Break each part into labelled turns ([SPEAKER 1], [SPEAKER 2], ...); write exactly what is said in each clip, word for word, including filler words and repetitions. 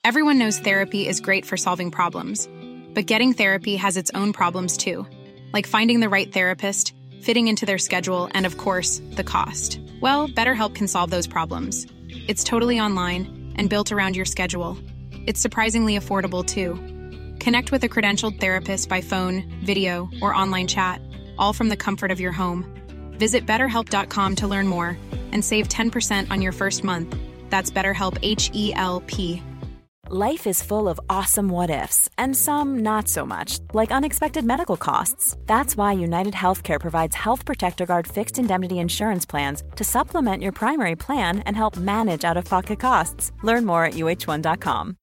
[SPEAKER 1] Everyone knows therapy is great for solving problems, but getting therapy has its own problems too, like finding the right therapist, fitting into their schedule, and of course, the cost. Well, BetterHelp can solve those problems. It's totally online and built around your schedule. It's surprisingly affordable too. Connect with a credentialed therapist by phone, video, or online chat, all from the comfort of your home. Visit better help dot com to learn more and save ten percent on your first month. That's BetterHelp, H E L P.
[SPEAKER 2] Life is full of awesome what-ifs, and some not so much, like unexpected medical costs. That's why United Healthcare provides Health Protector Guard fixed indemnity insurance plans to supplement your primary plan and help manage out-of-pocket costs. Learn more at U H one dot com.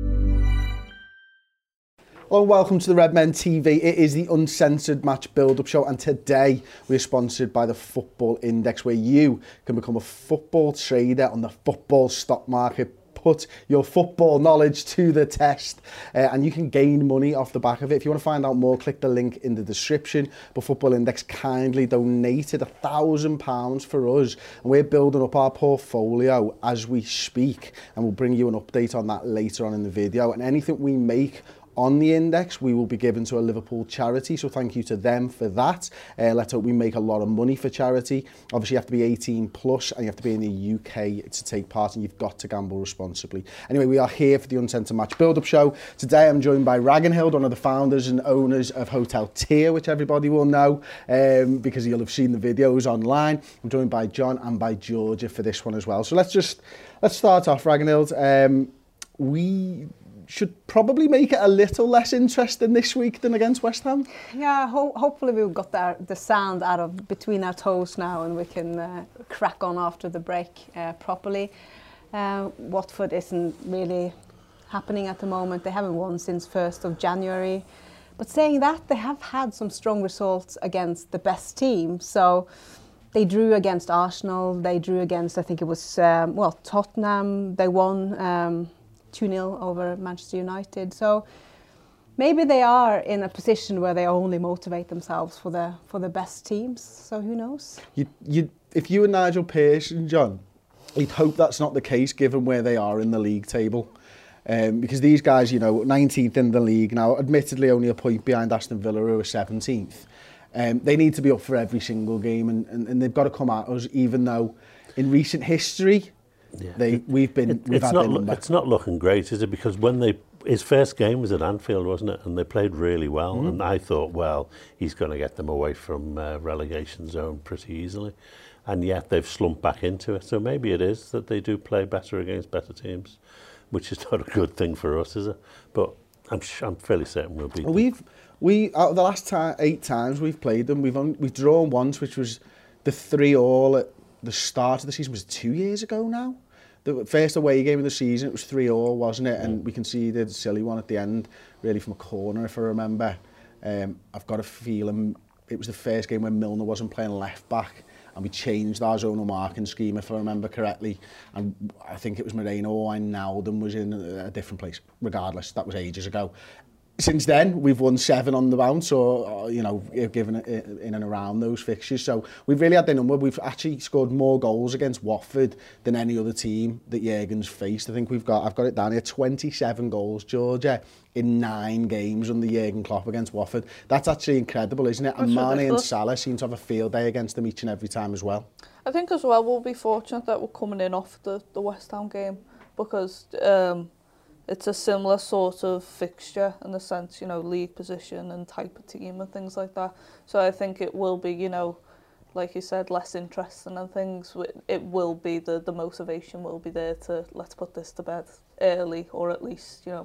[SPEAKER 3] Hello and welcome to the Redmen T V. It is the Uncensored Match Build-Up Show, and today we're sponsored by the Football Index, where you can become a football trader on the football stock market. Put your football knowledge to the test, uh, and you can gain money off the back of it. If you want to find out more, click the link in the description. But Football Index kindly donated a thousand pounds for us, and we're building up our portfolio as we speak, and we'll bring you an update on that later on in the video. And anything we make on the index, we will be given to a Liverpool charity, so thank you to them for that. Uh, let's hope we make a lot of money for charity. Obviously, you have to be eighteen plus, and you have to be in the U K to take part, and you've got to gamble responsibly. Anyway, we are here for the Uncensored Match Build-Up Show. Today, I'm joined by Ragnhild, one of the founders and owners of Hotel Tyr, which everybody will know, um, because you'll have seen the videos online. I'm joined by John and by Georgia for this one as well. So let's just, let's start off, Ragnhild. Um, we... should probably make it a little less interesting this week than against West Ham.
[SPEAKER 4] Yeah, ho hopefully we've got the, the sand out of between our toes now, and we can uh, crack on after the break uh, properly. Uh, Watford isn't really happening at the moment. They haven't won since first of January. But saying that, they have had some strong results against the best team. So they drew against Arsenal. They drew against, I think it was, um, well, Tottenham. They won Um, two nil over Manchester United. So maybe they are in a position where they only motivate themselves for the for the best teams. So who knows? You,
[SPEAKER 3] you, if you were Nigel Pearson, John, you'd hope that's not the case given where they are in the league table. Um, because these guys, you know, nineteenth in the league now, admittedly only a point behind Aston Villa, who are seventeenth. Um, they need to be up for every single game, and, and, and they've got to come at us, even though in recent history, Yeah. They, we've been.
[SPEAKER 5] It,
[SPEAKER 3] we've
[SPEAKER 5] it's
[SPEAKER 3] had
[SPEAKER 5] not.
[SPEAKER 3] their number.
[SPEAKER 5] It's not looking great, is it? Because when they his first game was at Anfield, wasn't it? And they played really well. Mm. And I thought, well, he's going to get them away from uh, relegation zone pretty easily. And yet they've slumped back into it. So maybe it is that they do play better against better teams, which is not a good thing for us, is it? But I'm I'm fairly certain we'll beat them.
[SPEAKER 3] We've we out of the last time, eight times we've played them, we've only, we've drawn once, which was the three all at the start of the season. Was it two years ago now? The first away game of the season, it was three all, wasn't it? And we conceded a silly one at the end, really from a corner, if I remember. Um, I've got a feeling it was the first game when Milner wasn't playing left back, and we changed our zonal marking scheme, if I remember correctly. And I think it was Moreno or Wijnaldum was in a, a different place. Regardless, that was ages ago. Since then, we've won seven on the bounce, or, or you know, given it in and around those fixtures. So we've really had their number. We've actually scored more goals against Watford than any other team that Jurgen's faced. I think we've got, I've got it down here, twenty-seven goals, Georgia, in nine games under Jurgen Klopp against Watford. That's actually incredible, isn't it? And Mane and Salah seem to have a field day against them each and every time as well.
[SPEAKER 6] I think as well we'll be fortunate that we're coming in off the, the West Ham game, because um, it's a similar sort of fixture in the sense, you know, league position and type of team and things like that. So I think it will be, you know, like you said, less interesting and things. It will be, the, the motivation will be there to, let's put this to bed early, or at least, you know,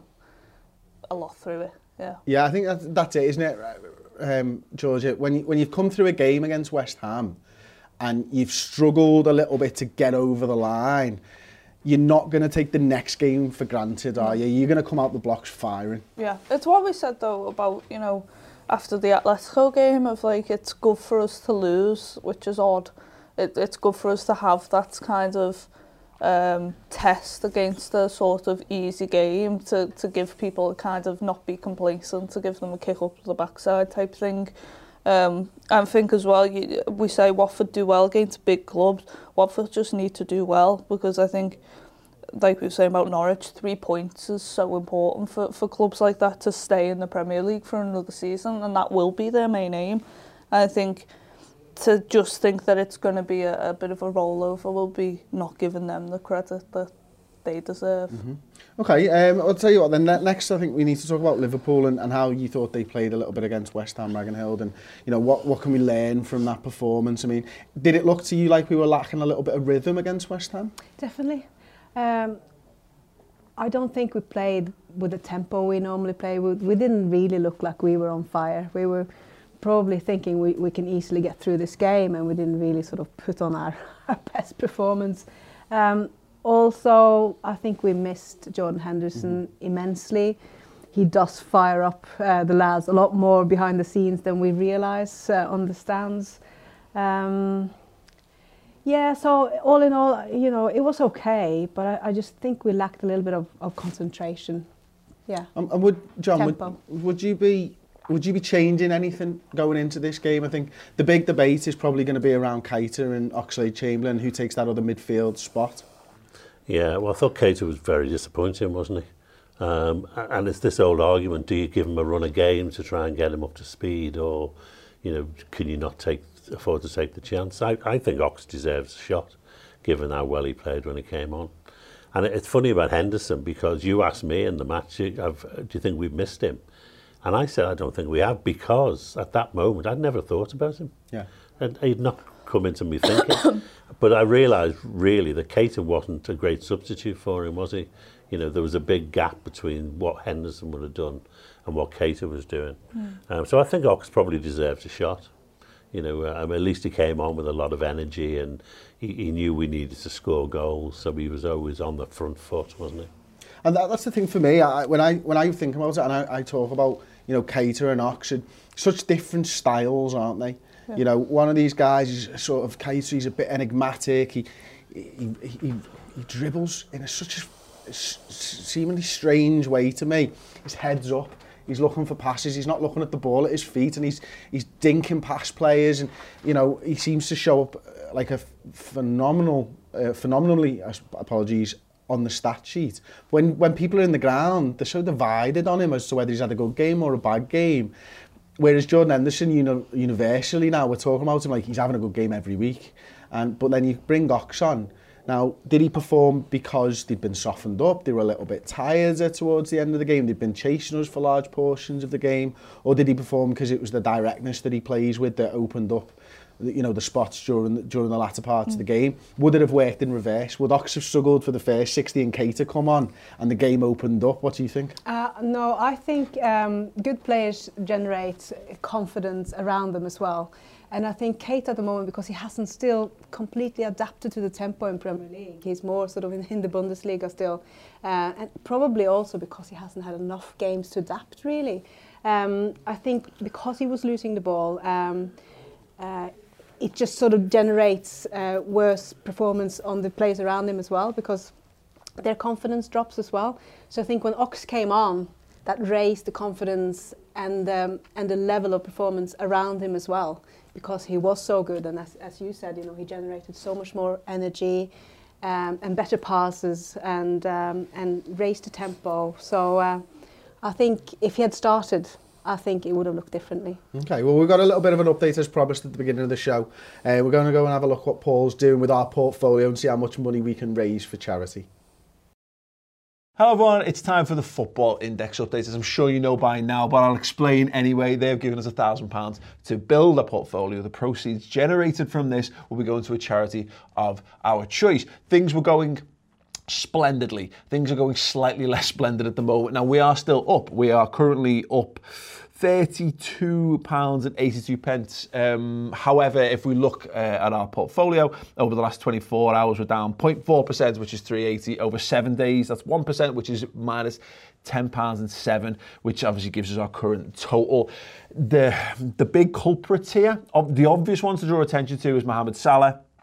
[SPEAKER 6] a lot through it. Yeah. Yeah,
[SPEAKER 3] I think that's, that's it, isn't it, um, Georgia? When, you, when you've come through a game against West Ham and you've struggled a little bit to get over the line, you're not going to take the next game for granted, are you? You're going to come out the blocks firing.
[SPEAKER 6] Yeah, it's what we said, though, about, you know, after the Atletico game, of like, it's good for us to lose, which is odd. It, it's good for us to have that kind of um, test against a sort of easy game, to, to give people a kind of not be complacent, to give them a kick up the backside type thing. Um, I think as well, you, we say Watford do well against big clubs. Watford just need to do well, because I think like we were saying about Norwich, three points is so important for, for clubs like that to stay in the Premier League for another season, and that will be their main aim. I think to just think that it's going to be a, a bit of a rollover will be not giving them the credit that they deserve.
[SPEAKER 3] Mm-hmm. Okay, um, I'll tell you what, then next I think we need to talk about Liverpool and, and how you thought they played a little bit against West Ham, Ragenhild, and you know, what, what can we learn from that performance? I mean, did it look to you like we were lacking a little bit of rhythm against West Ham?
[SPEAKER 4] Definitely. Um, I don't think we played with the tempo we normally play. We, we didn't really look like we were on fire. We were probably thinking we, we can easily get through this game, and we didn't really sort of put on our, our best performance. Um, Also, I think we missed Jordan Henderson mm-hmm. immensely. He does fire up uh, the lads a lot more behind the scenes than we realise uh, on the stands. Um, yeah, so all in all, you know, it was okay, but I, I just think we lacked a little bit of, of concentration. Yeah. Um,
[SPEAKER 3] and would John, would, would you be would you be changing anything going into this game? I think the big debate is probably going to be around Keita and Oxlade-Chamberlain, who takes that other midfield spot.
[SPEAKER 5] Yeah, well, I thought Keita was very disappointing, wasn't he? Um, and it's this old argument, do you give him a run of game to try and get him up to speed, or, you know, can you not take afford to take the chance? I, I think Ox deserves a shot, given how well he played when he came on. And it's funny about Henderson, because you asked me in the match, do you think we've missed him? And I said, I don't think we have, because at that moment, I'd never thought about him.
[SPEAKER 3] Yeah.
[SPEAKER 5] And he'd not come into me thinking. But I realised really that Keita wasn't a great substitute for him, was he? You know, there was a big gap between what Henderson would have done and what Keita was doing. Mm. Um, so I think Ox probably deserves a shot. You know, uh, I mean, at least he came on with a lot of energy, and he, he knew we needed to score goals, so he was always on the front foot, wasn't he?
[SPEAKER 3] And that, that's the thing for me. I, when I when I think about it, and I, I talk about, you know, Keita and Ox, such different styles, aren't they? Yeah. You know, one of these guys is sort of Keita. He's a bit enigmatic. He he he, he dribbles in a, such a seemingly strange way to me. His head's up. He's looking for passes. He's not looking at the ball at his feet, and he's he's dinking past players. And you know, he seems to show up like a phenomenal, uh, phenomenally. Apologies. On the stat sheet. When when people are in the ground, they're so divided on him as to whether he's had a good game or a bad game. Whereas Jordan Henderson, you know, universally now we're talking about him like he's having a good game every week. And but then you bring Ox on. Now, did he perform because they'd been softened up? They were a little bit tired towards the end of the game. They'd been chasing us for large portions of the game, or did he perform because it was the directness that he plays with that opened up, you know, the spots during the, during the latter parts mm. of the game? Would it have worked in reverse? Would Ox have struggled for the first sixty and Keita come on and the game opened up? What do you think?
[SPEAKER 4] Uh, no, I think um, good players generate confidence around them as well. And I think Keita at the moment, because he hasn't still completely adapted to the tempo in Premier League, he's more sort of in, in the Bundesliga still, uh, and probably also because he hasn't had enough games to adapt really. Um, I think because he was losing the ball, um, uh, it just sort of generates uh, worse performance on the players around him as well, because their confidence drops as well. So I think when Ox came on, that raised the confidence and um, and the level of performance around him as well, because he was so good, and as, as you said, you know, he generated so much more energy um, and better passes and um, and raised the tempo. So uh, I think if he had started, I think it would have looked differently. Okay,
[SPEAKER 3] well, we've got a little bit of an update as promised at the beginning of the show. Uh, we're going to go and have a look what Paul's doing with our portfolio and see how much money we can raise for charity.
[SPEAKER 7] Hello everyone, it's time for the Football Index update. As I'm sure you know by now, but I'll explain anyway. They've given us a thousand pounds to build a portfolio. The proceeds generated from this will be going to a charity of our choice. Things were going splendidly. Things are going slightly less splendid at the moment. Now we are still up. We are currently up thirty-two pounds eighty-two. Um, however, if we look uh, at our portfolio over the last twenty-four hours, we're down zero point four percent, which is three eighty. Over seven days, that's one percent, which is minus ten pounds seven, which obviously gives us our current total. The, the big culprits here, the obvious ones to draw attention to is Mohamed Salah.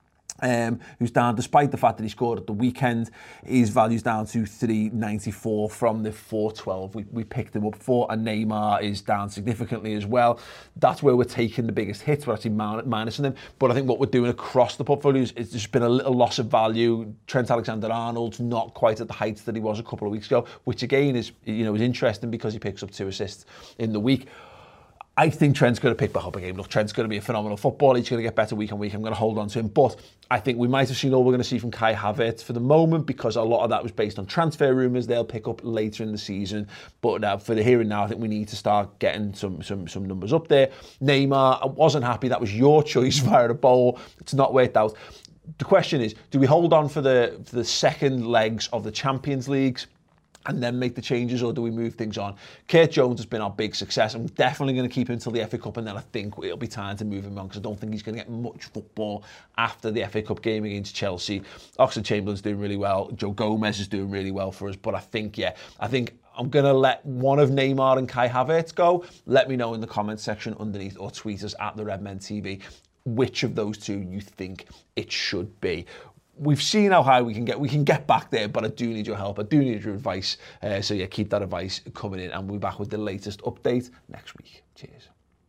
[SPEAKER 7] Um, who's down, despite the fact that he scored at the weekend, his value's down to three ninety-four from the four twelve we, we picked him up for, and Neymar is down significantly as well. That's where we're taking the biggest hits, we're actually minusing them, but I think what we're doing across the portfolios is there's been a little loss of value. Trent Alexander-Arnold's not quite at the heights that he was a couple of weeks ago, which again is, you know, is interesting because he picks up two assists in the week. I think Trent's going to pick back up a game. Look, Trent's going to be a phenomenal footballer. He's going to get better week on week. I'm going to hold on to him. But I think we might have seen all we're going to see from Kai Havertz for the moment, because a lot of that was based on transfer rumours. They'll pick up later in the season. But uh, for the here and now, I think we need to start getting some some some numbers up there. Neymar, I wasn't happy. That was your choice via a bowl. It's not worked out. The question is, do we hold on for the for the second legs of the Champions Leagues and then make the changes, or do we move things on? Kurt Jones has been our big success. I'm definitely going to keep him until the F A Cup, and then I think it'll be time to move him on, because I don't think he's going to get much football after the F A Cup game against Chelsea. Oxlade-Chamberlain's doing really well. Joe Gomez is doing really well for us, but I think, yeah, I think I'm going to let one of Neymar and Kai Havertz go. Let me know in the comments section underneath, or tweet us at the Redmen T V which of those two you think it should be. We've seen how high we can get. We can get back there, but I do need your help. I do need your advice. Uh, so yeah, keep that advice coming in, and we'll be back with the latest update next week. Cheers.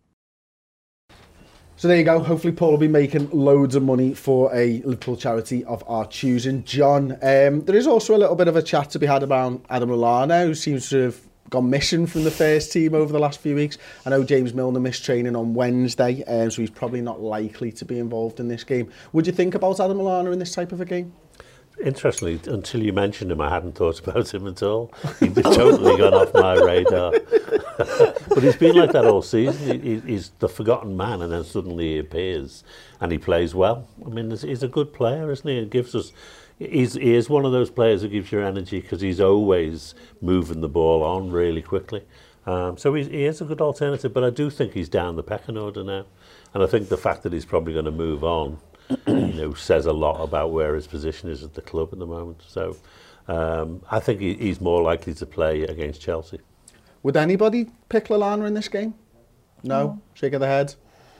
[SPEAKER 3] So there you go. Hopefully Paul will be making loads of money for a Liverpool charity of our choosing. John, um, there is also a little bit of a chat to be had around Adam Lallana, who seems to have gone missing from the first team over the last few weeks. I know James Milner missed training on Wednesday, um, so he's probably not likely to be involved in this game. Would you think about Adam Lallana in this type of a game?
[SPEAKER 5] Interestingly, until you mentioned him, I hadn't thought about him at all. He'd totally gone off my radar. But he's been like that all season. He, he's the forgotten man, and then suddenly he appears, and he plays well. I mean, he's a good player, isn't he? It gives us... He's, he is one of those players who gives you energy, because he's always moving the ball on really quickly. Um, so he's, he is a good alternative, but I do think he's down the pecking order now. And I think the fact that he's probably going to move on, you know, says a lot about where his position is at the club at the moment. So um, I think he, he's more likely to play against Chelsea.
[SPEAKER 3] Would anybody pick Lallana in this game? No? no. Shake of the head?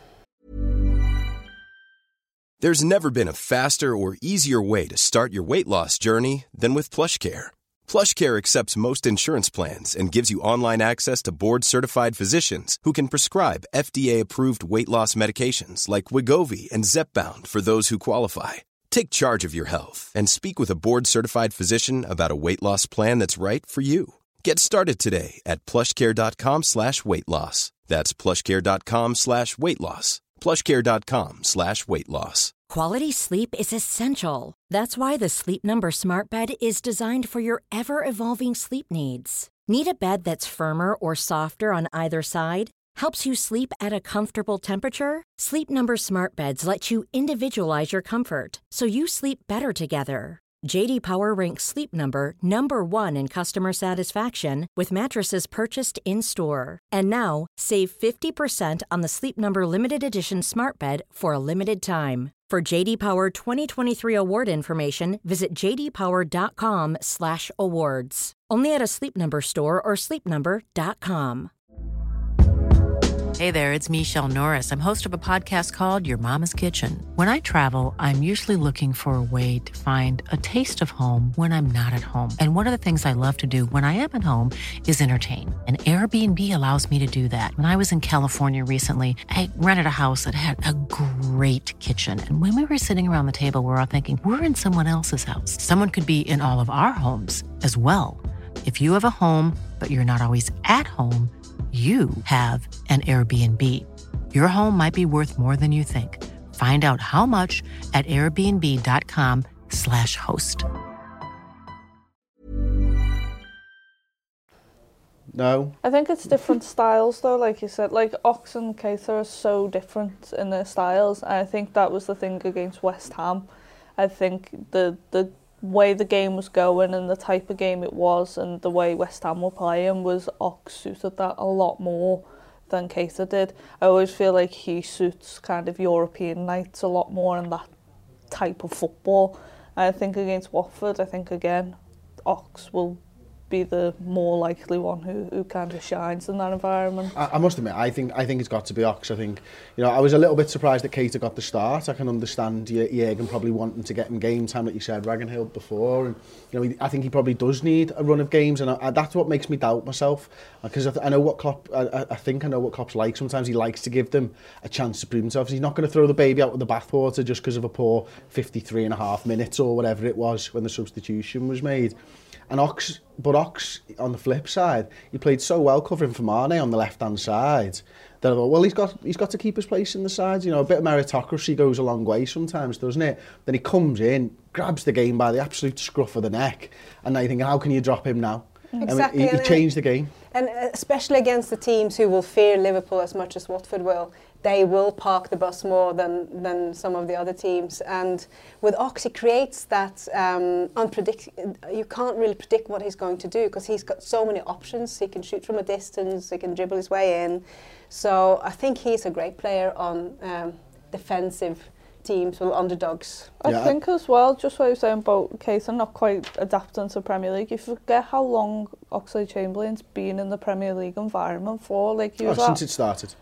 [SPEAKER 8] There's never been a faster or easier way to start your weight loss journey than with PlushCare. PlushCare accepts most insurance plans and gives you online access to board-certified physicians who can prescribe F D A-approved weight loss medications like Wegovy and Zepbound for those who qualify. Take charge of your health and speak with a board-certified physician about a weight loss plan that's right for you. Get started today at plushcare.com slash weight loss. That's plushcare.com slash weight loss. plushcare.com slash weight loss.
[SPEAKER 9] Quality sleep is essential. That's why the Sleep Number Smart Bed is designed for your ever-evolving sleep needs. Need a bed that's firmer or softer on either side? Helps you sleep at a comfortable temperature? Sleep Number Smart Beds let you individualize your comfort, so you sleep better together. J D Power ranks Sleep Number number one in customer satisfaction with mattresses purchased in-store. And now, save fifty percent on the Sleep Number Limited Edition Smart Bed for a limited time. For J D Power twenty twenty-three award information, visit jdpower.com slash awards. Only at a Sleep Number store or sleep number dot com.
[SPEAKER 10] Hey there, it's Michelle Norris. I'm host of a podcast called Your Mama's Kitchen. When I travel, I'm usually looking for a way to find a taste of home when I'm not at home. And one of the things I love to do when I am at home is entertain. And Airbnb allows me to do that. When I was in California recently, I rented a house that had a great kitchen. And when we were sitting around the table, we were all thinking, we're in someone else's house. Someone could be in all of our homes as well. If you have a home, but you're not always at home, you have an Airbnb. Your home might be worth more than you think. Find out how much at airbnb.com slash host.
[SPEAKER 3] No.
[SPEAKER 6] I think it's different styles though, like you said. Like Ox and Keita are so different in their styles. And I think that was the thing against West Ham. I think the the way the game was going and the type of game it was and the way West Ham were playing was Ox suited that a lot more than Keita did. I always feel like he suits kind of European nights a lot more in that type of football. And I think against Watford, I think again, Ox will be the more likely one who, who kind of shines in that environment.
[SPEAKER 3] I, I must admit, I think I think it's got to be Ox. I think, you know, I was a little bit surprised that Keita got the start. I can understand Jürgen probably wanting to get him game time, like you said, Ragenhill before, and you know, he, I think he probably does need a run of games, and I, I, that's what makes me doubt myself, because I, th I know what Klopp, I, I think I know what Klopp's like. Sometimes he likes to give them a chance to prove themselves. He's not going to throw the baby out with the bathwater just because of a poor fifty-three and a half minutes or whatever it was when the substitution was made. And Ox, but Ox, on the flip side, he played so well covering for Mane on the left-hand side that I thought, well, he's got he's got to keep his place in the side. You know, a bit of meritocracy goes a long way sometimes, doesn't it? Then he comes in, grabs the game by the absolute scruff of the neck, and now you're thinking, how can you drop him now?
[SPEAKER 4] Exactly.
[SPEAKER 3] I mean, he, he changed the game.
[SPEAKER 4] And especially against the teams who will fear Liverpool as much as Watford will, they will park the bus more than, than some of the other teams. And with Ox, he creates that um, unpredict. You can't really predict what he's going to do because he's got so many options. He can shoot from a distance, he can dribble his way in. So I think he's a great player on um, defensive teams, well, underdogs.
[SPEAKER 6] I
[SPEAKER 3] yeah.
[SPEAKER 6] think as well, just what I was saying about Keita not quite adapting to Premier League, you forget how long Oxlade-Chamberlain's been in the Premier League environment for. Like, he was
[SPEAKER 3] oh,
[SPEAKER 6] at,
[SPEAKER 3] since it started.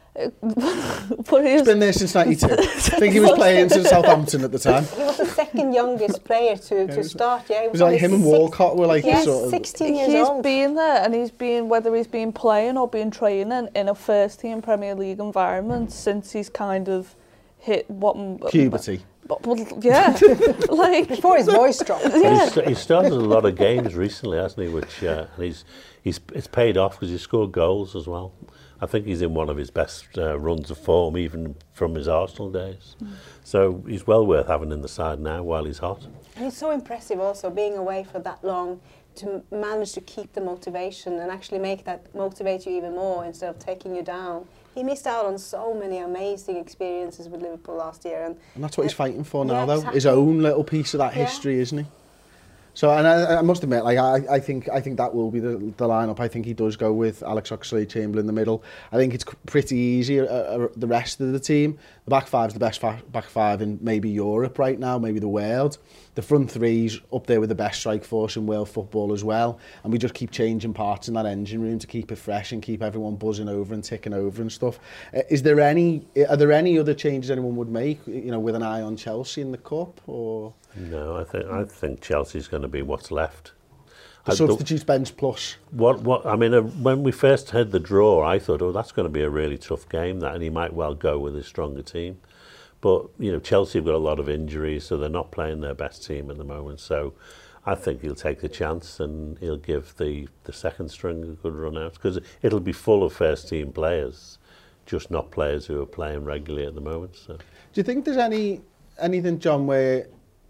[SPEAKER 6] but he's
[SPEAKER 3] been there since ninety-two. I think he was playing since Southampton at the time.
[SPEAKER 4] He was the second youngest player to, to start, yeah.
[SPEAKER 3] It was like him and Walcott were like
[SPEAKER 4] yes,
[SPEAKER 3] sort of...
[SPEAKER 4] sixteen years
[SPEAKER 6] he's
[SPEAKER 4] old.
[SPEAKER 6] been there, and he's been, whether he's been playing or been training in a first-team Premier League environment since he's kind of hit what...
[SPEAKER 3] Puberty.
[SPEAKER 6] But, but, yeah, like...
[SPEAKER 4] Before his voice dropped.
[SPEAKER 6] Yeah.
[SPEAKER 5] He's, he's started a lot of games recently, hasn't he? Which uh, and he's he's it's paid off because he's scored goals as well. I think he's in one of his best uh, runs of form, even from his Arsenal days. Mm. So he's well worth having in the side now while he's hot.
[SPEAKER 4] And it's so impressive also, being away for that long, to manage to keep the motivation and actually make that motivate you even more instead of taking you down. He missed out on so many amazing experiences with Liverpool last year. And,
[SPEAKER 3] and that's what he's fighting for now,
[SPEAKER 4] yeah,
[SPEAKER 3] though.
[SPEAKER 4] exactly.
[SPEAKER 3] His own little piece of that
[SPEAKER 4] Yeah.
[SPEAKER 3] history, isn't he? So, and I, I must admit, like I, I think, I think that will be the, the lineup. I think he does go with Alex Oxlade-Chamberlain in the middle. I think it's pretty easy. Uh, uh, the rest of the team, the back five's the best fa back five in maybe Europe right now, maybe the world. The front three's up there with the best strike force in world football as well. And we just keep changing parts in that engine room to keep it fresh and keep everyone buzzing over and ticking over and stuff. Uh, is there any? Are there any other changes anyone would make? You know, with an eye on Chelsea in the cup, or?
[SPEAKER 5] No, I think I think Chelsea's going to be what's left.
[SPEAKER 3] The
[SPEAKER 5] I
[SPEAKER 3] substitutes bench plus.
[SPEAKER 5] What what I mean, uh, when we first had the draw, I thought, oh, that's going to be a really tough game, that, and he might well go with a stronger team. But you know, Chelsea have got a lot of injuries, so they're not playing their best team at the moment. So I think he'll take the chance and he'll give the the second string a good run out, because it'll be full of first team players, just not players who are playing regularly at the moment. So,
[SPEAKER 3] do you think there's any anything, John, where,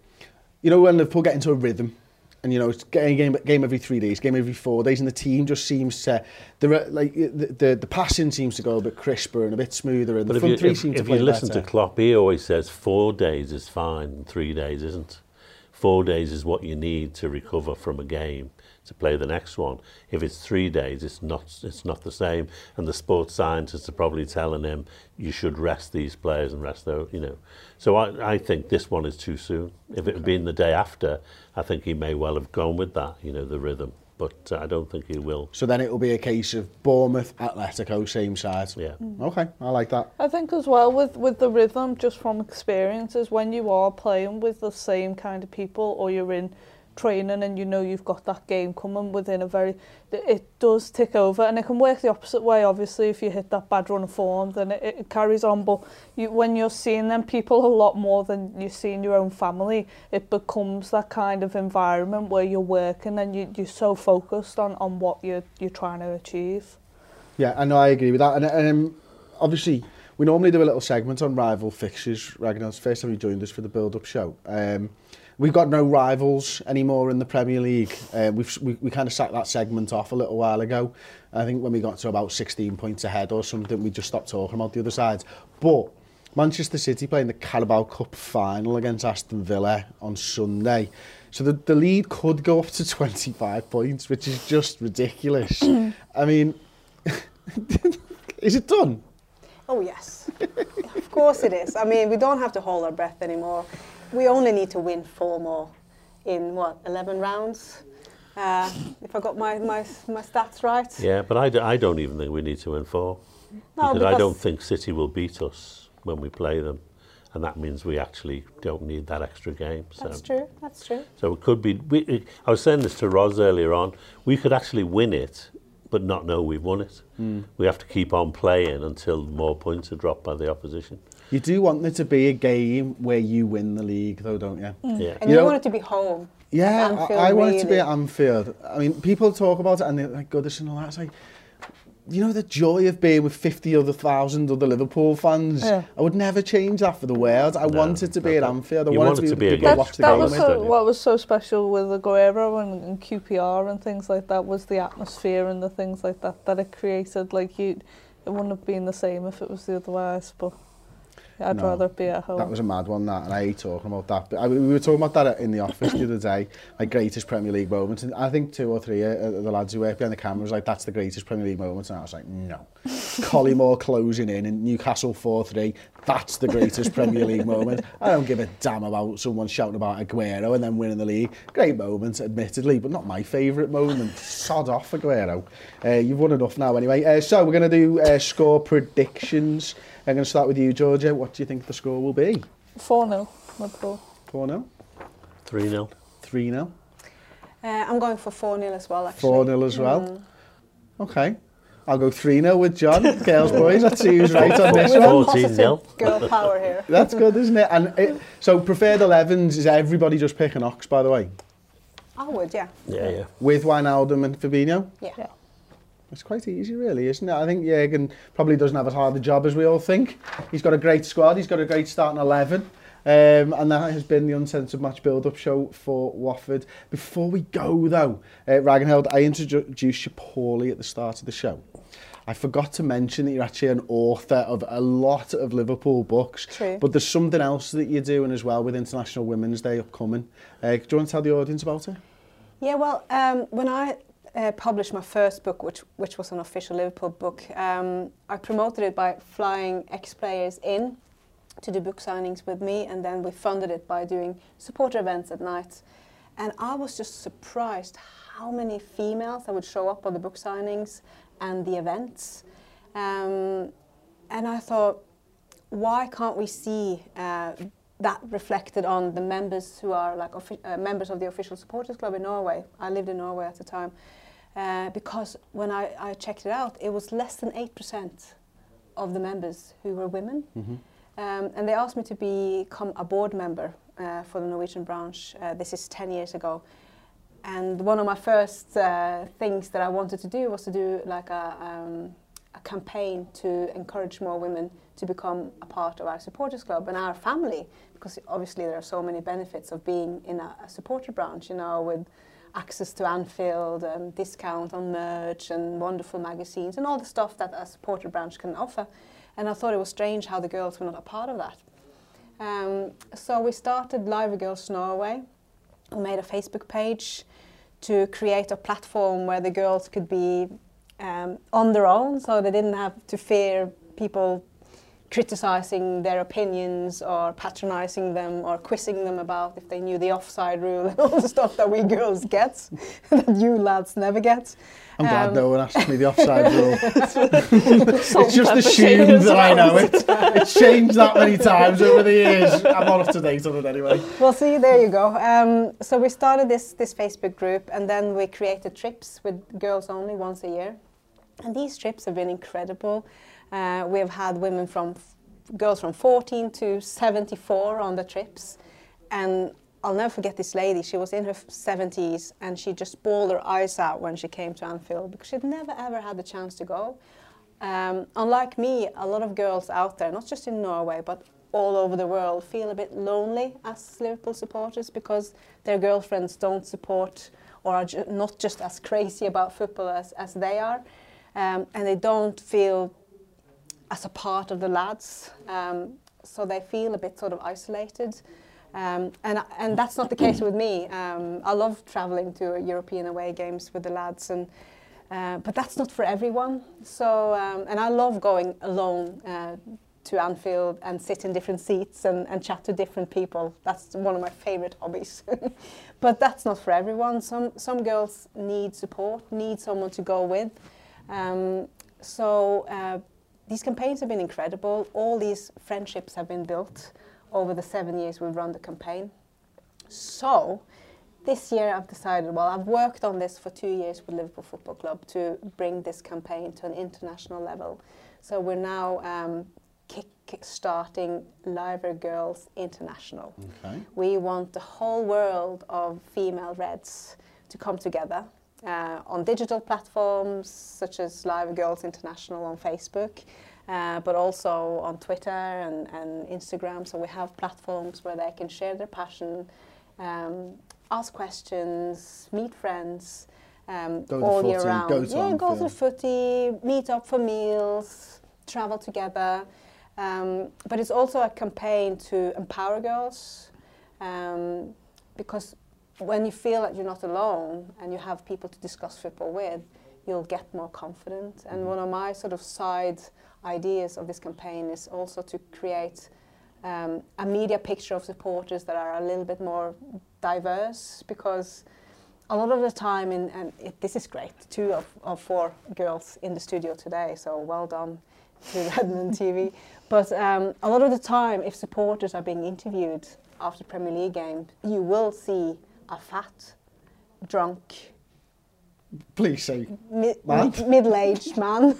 [SPEAKER 3] you know, when Liverpool get into a rhythm, and you know, it's game, game game every three days, game every four days, and the team just seems to, the like the the, the passing seems to go a bit crisper and a bit smoother, and
[SPEAKER 5] but
[SPEAKER 3] the
[SPEAKER 5] if
[SPEAKER 3] front
[SPEAKER 5] you,
[SPEAKER 3] three
[SPEAKER 5] if,
[SPEAKER 3] seem to
[SPEAKER 5] if
[SPEAKER 3] play
[SPEAKER 5] you listen
[SPEAKER 3] better.
[SPEAKER 5] to Klopp, he always says four days is fine, and three days isn't. Four days is what you need to recover from a game to play the next one. If it's three days, it's not it's not the same. And the sports scientists are probably telling him you should rest these players and rest those, you know. So I, I think this one is too soon. If it had been the day after, I think he may well have gone with that, you know, the rhythm. But uh, I don't think he will.
[SPEAKER 3] So then it will be a case of Bournemouth, Atletico, same side.
[SPEAKER 5] Yeah.
[SPEAKER 3] Mm. Okay, I like that.
[SPEAKER 6] I think as well with, with the rhythm, just from experiences, when you are playing with the same kind of people, or you're in training and you know you've got that game coming within a very, it does tick over, and it can work the opposite way. Obviously, if you hit that bad run of form, then it, it carries on. But you, when you're seeing them people a lot more than you're seeing your own family, it becomes that kind of environment where you're working and you, you're so focused on, on what you're, you're trying to achieve.
[SPEAKER 3] Yeah, I know, I agree with that. And, and um, obviously, we normally do a little segment on rival fixtures. Ragnar, it's the first time you joined us for the build-up show. Um, We've got no rivals anymore in the Premier League. Uh, we've, we we kind of sacked that segment off a little while ago. I think when we got to about sixteen points ahead or something, we just stopped talking about the other sides. But Manchester City playing the Carabao Cup final against Aston Villa on Sunday. So the, the lead could go up to twenty-five points, which is just ridiculous. I mean, is it done?
[SPEAKER 4] Oh, yes. Of course it is. I mean, we don't have to hold our breath anymore. We only need to win four more in, what, eleven rounds? Uh, Uh, if I got my, my, my stats right.
[SPEAKER 5] Yeah, but I, d I don't even think we need to win four.
[SPEAKER 4] No,
[SPEAKER 5] because,
[SPEAKER 4] because
[SPEAKER 5] I don't think City will beat us when we play them. And that means we actually don't need that extra game. So.
[SPEAKER 4] That's true, that's true.
[SPEAKER 5] So it could be, we, I was saying this to Roz earlier on, we could actually win it, but not know we've won it. Mm. We have to keep on playing until more points are dropped by the opposition.
[SPEAKER 3] You do want there to be a game where you win the league, though, don't you?
[SPEAKER 4] Mm.
[SPEAKER 5] Yeah.
[SPEAKER 4] And
[SPEAKER 3] you,
[SPEAKER 4] you
[SPEAKER 3] know,
[SPEAKER 4] want it to be home.
[SPEAKER 3] Yeah,
[SPEAKER 4] Anfield,
[SPEAKER 3] I, I want
[SPEAKER 4] really.
[SPEAKER 3] it to be at Anfield. I mean, people talk about it and they're like, Goodison and all that. It's like, you know, the joy of being with fifty other thousand other Liverpool fans.
[SPEAKER 6] Yeah.
[SPEAKER 3] I would never change that for the world. I
[SPEAKER 5] No,
[SPEAKER 3] want it to be at Anfield. I
[SPEAKER 5] you
[SPEAKER 3] want,
[SPEAKER 5] want
[SPEAKER 3] it to be,
[SPEAKER 5] it to be
[SPEAKER 3] able to
[SPEAKER 5] a
[SPEAKER 3] watch
[SPEAKER 5] game.
[SPEAKER 3] the
[SPEAKER 6] that
[SPEAKER 3] game.
[SPEAKER 6] was
[SPEAKER 5] with,
[SPEAKER 6] so,
[SPEAKER 5] don't you?
[SPEAKER 6] what was so special with Aguero and, and Q P R and things like that was the atmosphere and the things like that that it created. Like you, it wouldn't have been the same if it was the otherwise. But I'd
[SPEAKER 3] No,
[SPEAKER 6] rather be at home.
[SPEAKER 3] That was a mad one, that, and I hate talking about that. But I, we were talking about that in the office the other day, like greatest Premier League moments. And I think two or three of the lads who work behind the camera was like, that's the greatest Premier League moments. And I was like, no. Collymore closing in and Newcastle four three, that's the greatest Premier League moment. I don't give a damn about someone shouting about Aguero and then winning the league. Great moments, admittedly, but not my favourite moment. Sod off, Aguero. Uh, you've won enough now anyway. Uh, so we're going to do uh, score predictions. I'm going to start with you, Georgia. What do you think the score will be?
[SPEAKER 6] four nil, Liverpool.
[SPEAKER 3] four nil?
[SPEAKER 5] three nil.
[SPEAKER 3] three nil?
[SPEAKER 4] Uh, I'm going for four nil as well, actually.
[SPEAKER 3] four nil as well?
[SPEAKER 4] Mm.
[SPEAKER 3] Okay. I'll go three nil with John. Girls, boys, let's see who's right on this one.
[SPEAKER 5] fourteen nil.
[SPEAKER 4] Girl power here.
[SPEAKER 3] That's good, isn't it? And it, so preferred elevens, is everybody just picking Ox, by the way?
[SPEAKER 4] I would, yeah.
[SPEAKER 5] Yeah, yeah.
[SPEAKER 3] With Wijnaldum and Fabinho?
[SPEAKER 4] Yeah. yeah.
[SPEAKER 3] It's quite easy, really, isn't it? I think Jürgen probably doesn't have as hard a job as we all think. He's got a great squad. He's got a great starting eleven. Um, and that has been the Uncensored Match build-up show for Watford. Before we go, though, uh, Ragnhild, I introduced you poorly at the start of the show. I forgot to mention that you're actually an author of a lot of Liverpool books.
[SPEAKER 4] True.
[SPEAKER 3] But there's something else that you're doing as well with International Women's Day upcoming. Uh, do you want to tell the audience about it?
[SPEAKER 4] Yeah, well, um, when I uh, published my first book, which which was an official Liverpool book, um, I promoted it by flying ex-players in to do book signings with me, and then we funded it by doing supporter events at night. And I was just surprised how many females that would show up on the book signings and the events. Um, and I thought, why can't we see uh, that reflected on the members who are like uh, members of the official supporters club in Norway? I lived in Norway at the time. Uh, because when I, I checked it out, it was less than eight percent of the members who were women. Mm-hmm. um, and they asked me to become a board member uh, for the Norwegian branch. Uh, this is ten years ago. And one of my first uh, things that I wanted to do was to do like a, um, a campaign to encourage more women to become a part of our supporters club and our family, because obviously there are so many benefits of being in a, a supporter branch, you know, with access to Anfield and discount on merch and wonderful magazines and all the stuff that a supporter branch can offer. And I thought it was strange how the girls were not a part of that. Um, so we started Lively Girls Norway. We made a Facebook page to create a platform where the girls could be um, on their own, so they didn't have to fear people criticizing their opinions or patronizing them or quizzing them about if they knew the offside rule and all the stuff that we girls get, that you lads never get.
[SPEAKER 3] I'm glad
[SPEAKER 4] Um,
[SPEAKER 3] no one asked me the offside rule. It's just assumed that I know it. It's changed that many times over the years. I'm not up to date on it anyway.
[SPEAKER 4] Well, see, there you go. Um, so we started this, this Facebook group, and then we created trips with girls only once a year. And these trips have been incredible. Uh, we have had women from, girls from fourteen to seventy-four on the trips. And I'll never forget this lady. She was in her seventies and she just bawled her eyes out when she came to Anfield because she'd never ever had the chance to go. Um, unlike me, a lot of girls out there, not just in Norway, but all over the world, feel a bit lonely as Liverpool supporters because their girlfriends don't support or are ju not just as crazy about football as, as they are. Um, and they don't feel as a part of the lads. Um, so they feel a bit sort of isolated. Um, and, and that's not the case with me. Um, I love travelling to European away games with the lads, and, uh, but that's not for everyone. So, um, and I love going alone uh, to Anfield and sit in different seats and, and chat to different people. That's one of my favorite hobbies. But that's not for everyone. Some some girls need support, need someone to go with. Um, so uh, these campaigns have been incredible. All these friendships have been built over the seven years we've run the campaign. So this year I've decided, well, I've worked on this for two years with Liverpool Football Club to bring this campaign to an international level. So we're now um, kick-starting Liver Girls International.
[SPEAKER 3] Okay.
[SPEAKER 4] We want the whole world of female Reds to come together uh, on digital platforms such as Liver Girls International on Facebook, uh, but also on Twitter and, and Instagram. So we have platforms where they can share their passion, um, ask questions, meet friends, um,
[SPEAKER 3] go
[SPEAKER 4] all
[SPEAKER 3] to
[SPEAKER 4] year
[SPEAKER 3] footy,
[SPEAKER 4] round.
[SPEAKER 3] go to
[SPEAKER 4] yeah, go to
[SPEAKER 3] Anfield.
[SPEAKER 4] the footy, meet up for meals, travel together. Um, but it's also a campaign to empower girls, um, because when you feel that you're not alone and you have people to discuss football with, you'll get more confident. And one of my sort of side ideas of this campaign is also to create um, a media picture of supporters that are a little bit more diverse, because a lot of the time, in, and it, this is great, two of, of four girls in the studio today, so well done to Redmen T V. But um, a lot of the time, if supporters are being interviewed after Premier League games, you will see a fat, drunk,
[SPEAKER 3] Please say
[SPEAKER 4] mi-
[SPEAKER 3] man.
[SPEAKER 4] mi- middle-aged man.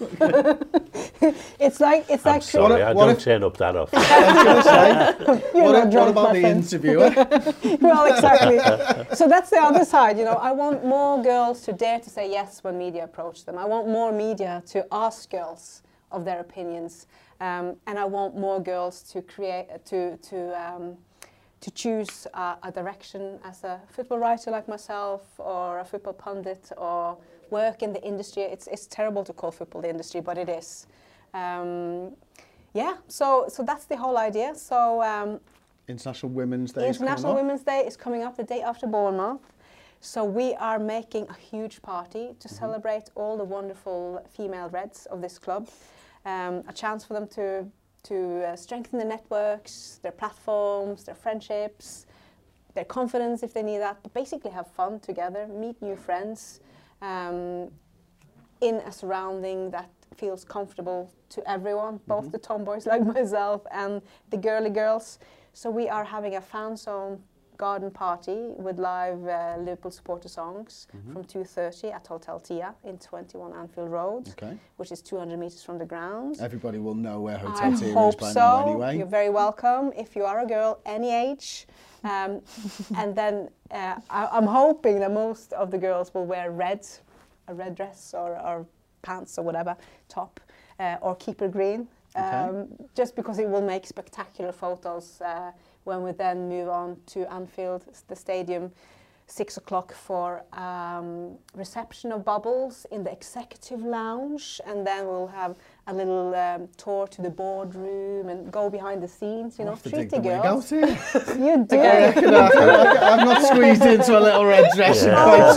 [SPEAKER 4] It's like it's
[SPEAKER 5] I'm
[SPEAKER 4] like
[SPEAKER 5] sorry,
[SPEAKER 3] What if-
[SPEAKER 5] I
[SPEAKER 3] what
[SPEAKER 5] don't
[SPEAKER 3] if-
[SPEAKER 5] turn up that often.
[SPEAKER 3] I was going to say,
[SPEAKER 4] You're
[SPEAKER 3] what,
[SPEAKER 4] not
[SPEAKER 3] what
[SPEAKER 4] drunk,
[SPEAKER 3] about
[SPEAKER 4] my
[SPEAKER 3] the
[SPEAKER 4] friend.
[SPEAKER 3] interviewer?
[SPEAKER 4] Well, exactly. So that's the other side, you know. I want more girls to dare to say yes when media approach them. I want more media to ask girls of their opinions, um, and I want more girls to create to to um, to choose a, a direction as a football writer like myself, or a football pundit, or work in the industry. It's it's terrible to call football the industry, but it is. Um, yeah. So so that's the whole idea. So. Um,
[SPEAKER 3] International Women's Day is coming
[SPEAKER 4] International
[SPEAKER 3] up.
[SPEAKER 4] Women's Day is coming up the day after Bournemouth. So we are making a huge party to mm-hmm. celebrate all the wonderful female Reds of this club. Um, a chance for them to to uh, strengthen their networks, their platforms, their friendships, their confidence if they need that, but basically have fun together, meet new friends um, in a surrounding that feels comfortable to everyone, both mm-hmm. the tomboys like myself and the girly girls. So we are having a fan zone garden party with live uh, Liverpool supporter songs mm-hmm. from two thirty at Hotel Tia in twenty-one Anfield Road,
[SPEAKER 3] okay.
[SPEAKER 4] which is two hundred metres from the ground.
[SPEAKER 3] Everybody will know where Hotel
[SPEAKER 4] I
[SPEAKER 3] Tia
[SPEAKER 4] hope
[SPEAKER 3] is by
[SPEAKER 4] so.
[SPEAKER 3] now anyway.
[SPEAKER 4] You're very welcome if you are a girl, any age. Um, and then uh, I, I'm hoping that most of the girls will wear red, a red dress or, or pants or whatever, top, uh, or keeper green. Um,
[SPEAKER 3] Okay.
[SPEAKER 4] Just because it will make spectacular photos uh, when we then move on to Anfield, the stadium, six o'clock for um, reception of bubbles in the executive lounge, and then we'll have a little um, tour to the boardroom and go behind the scenes, you know, treat the girls. You do.
[SPEAKER 3] I reckon I, I, I've not squeezed into a little red dress
[SPEAKER 5] Yeah.
[SPEAKER 3] in quite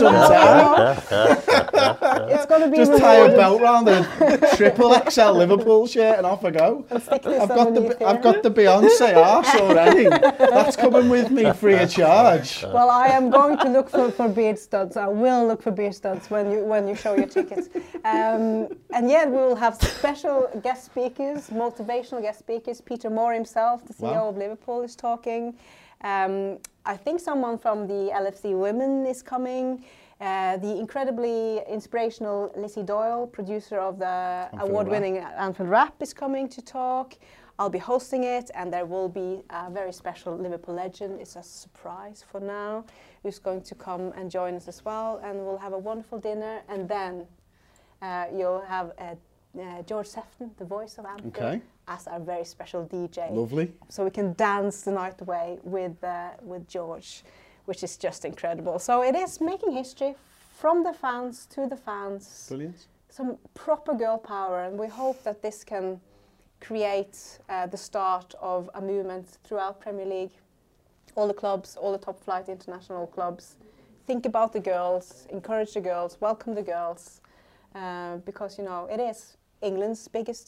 [SPEAKER 3] some time.
[SPEAKER 4] It's going to be
[SPEAKER 3] Just tie a
[SPEAKER 4] rewarding.
[SPEAKER 3] belt round a triple X L Liverpool shirt and off I go.
[SPEAKER 4] And stick this
[SPEAKER 3] I've got
[SPEAKER 4] underneath
[SPEAKER 3] the
[SPEAKER 4] here.
[SPEAKER 3] I've got the Beyonce arse already. That's coming with me free of charge.
[SPEAKER 4] Well, I am going to look for, for beard studs. I will look for beard studs when you when you show your tickets. Um, and yeah, we will have special guest speakers, motivational guest speakers. Peter Moore himself, the C E O
[SPEAKER 3] Wow.
[SPEAKER 4] of Liverpool, is talking. Um, I think someone from the L F C Women is coming. Uh, the incredibly inspirational Lizzie Doyle, producer of the
[SPEAKER 3] Anfield
[SPEAKER 4] award-winning Anfield Rap, is coming to talk. I'll be hosting it, and there will be a very special Liverpool legend. It's a surprise for now, who's going to come and join us as well, and we'll have a wonderful dinner. And then uh, you'll have uh, uh, George Sefton, the voice of Anfield,
[SPEAKER 3] Okay.
[SPEAKER 4] as our very special D J.
[SPEAKER 3] Lovely.
[SPEAKER 4] So we can dance the night away with uh, with George, which is just incredible. So it is making history from the fans to the fans.
[SPEAKER 3] Brilliant.
[SPEAKER 4] Some proper girl power, and we hope that this can create uh, the start of a movement throughout Premier League. All the clubs, all the top flight international clubs, think about the girls, encourage the girls, welcome the girls, uh, because you know it is England's biggest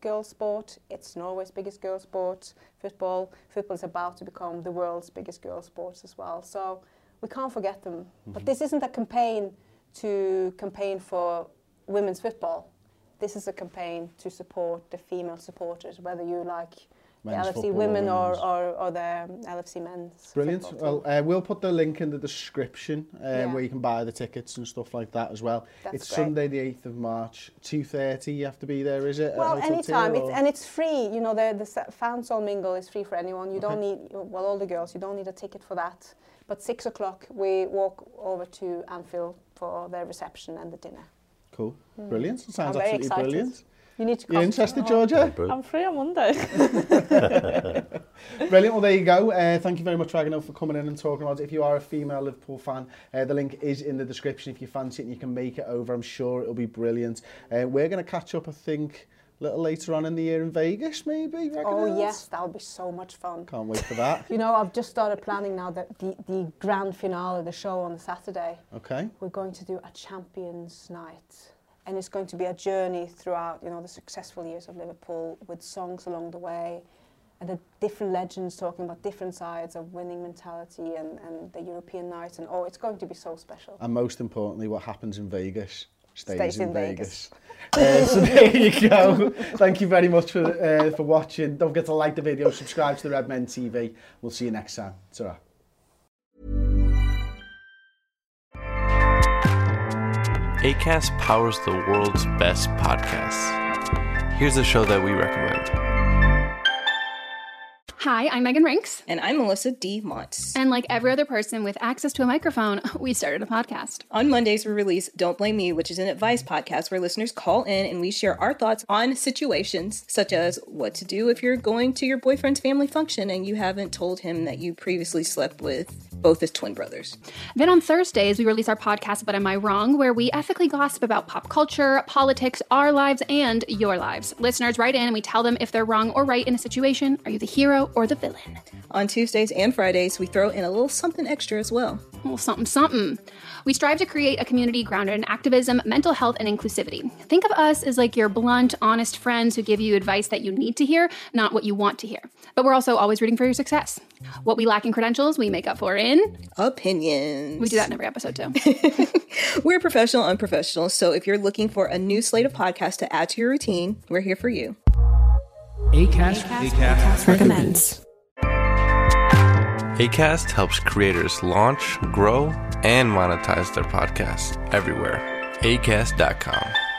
[SPEAKER 4] girls' sport. It's Norway's biggest girls' sport, football. Football is about to become the world's biggest girls' sport as well. So we can't forget them. Mm-hmm. But this isn't a campaign to campaign for women's football. This is a campaign to support the female supporters, whether you like men's the L F C women or, or, or the L F C men's.
[SPEAKER 3] Brilliant. Well, uh, we'll put the link in the description um,
[SPEAKER 4] yeah.
[SPEAKER 3] where you can buy the tickets and stuff like that as well.
[SPEAKER 4] That's
[SPEAKER 3] it's
[SPEAKER 4] great.
[SPEAKER 3] Sunday the eighth of March, two thirty you have to be there, is it?
[SPEAKER 4] Well, anytime. It's, and it's free. You know, the, the fan soul mingle is free for anyone. You okay. don't need, well, all the girls, you don't need a ticket for that. But six o'clock, we walk over to Anfield for the reception and the dinner.
[SPEAKER 3] Cool. Mm. Brilliant. It sounds
[SPEAKER 4] I'm
[SPEAKER 3] absolutely
[SPEAKER 4] excited.
[SPEAKER 3] Brilliant.
[SPEAKER 4] You need to come.
[SPEAKER 3] You interested, Georgia?
[SPEAKER 6] I'm free on Monday.
[SPEAKER 3] Brilliant. Well, there you go. Uh, thank you very much, Ragnar, for coming in and talking about it. If you are a female Liverpool fan, uh, the link is in the description. If you fancy it and you can make it over, I'm sure it'll be brilliant. Uh, we're going to catch up, I think, a little later on in the year in Vegas, maybe? Ragnar?
[SPEAKER 4] Oh, yes. That'll be so much fun.
[SPEAKER 3] Can't wait for that.
[SPEAKER 4] You know, I've just started planning now that the, the grand finale of the show on the Saturday.
[SPEAKER 3] Okay.
[SPEAKER 4] We're going to do a Champions Night. And it's going to be a journey throughout, you know, the successful years of Liverpool with songs along the way and the different legends talking about different sides of winning mentality and, and the European night. And, oh, it's going to be so special.
[SPEAKER 3] And most importantly, what happens in Vegas stays,
[SPEAKER 4] stays
[SPEAKER 3] in,
[SPEAKER 4] in
[SPEAKER 3] Vegas. Vegas. uh, so there you go. Thank you very much for, uh, for watching. Don't forget to like the video, subscribe to the Red Men T V. We'll see you next time. Ta-ra.
[SPEAKER 11] Acast powers the world's best podcasts. Here's a show that we recommend.
[SPEAKER 12] Hi, I'm Megan Rinks.
[SPEAKER 13] And I'm Melissa D. Montz.
[SPEAKER 12] And like every other person with access to a microphone, we started a podcast.
[SPEAKER 13] On Mondays, we release Don't Blame Me, which is an advice podcast where listeners call in and we share our thoughts on situations such as what to do if you're going to your boyfriend's family function and you haven't told him that you previously slept with both his twin brothers.
[SPEAKER 12] Then on Thursdays, we release our podcast, But Am I Wrong?, where we ethically gossip about pop culture, politics, our lives, and your lives. Listeners write in and we tell them if they're wrong or right in a situation. Are you the hero or the villain?
[SPEAKER 13] On Tuesdays and Fridays, we throw in a little something extra as well.
[SPEAKER 12] A little something, something. We strive to create a community grounded in activism, mental health, and inclusivity. Think of us as like your blunt, honest friends who give you advice that you need to hear, not what you want to hear. But we're also always rooting for your success. What we lack in credentials, we make up for in...
[SPEAKER 13] opinions.
[SPEAKER 12] We do that in every episode, too.
[SPEAKER 13] We're professional, unprofessional, so if you're looking for a new slate of podcasts to add to your routine, we're here for you.
[SPEAKER 14] Acast, Acast, Acast, Acast recommends.
[SPEAKER 11] Acast helps creators launch, grow, and monetize their podcasts everywhere. Acast dot com.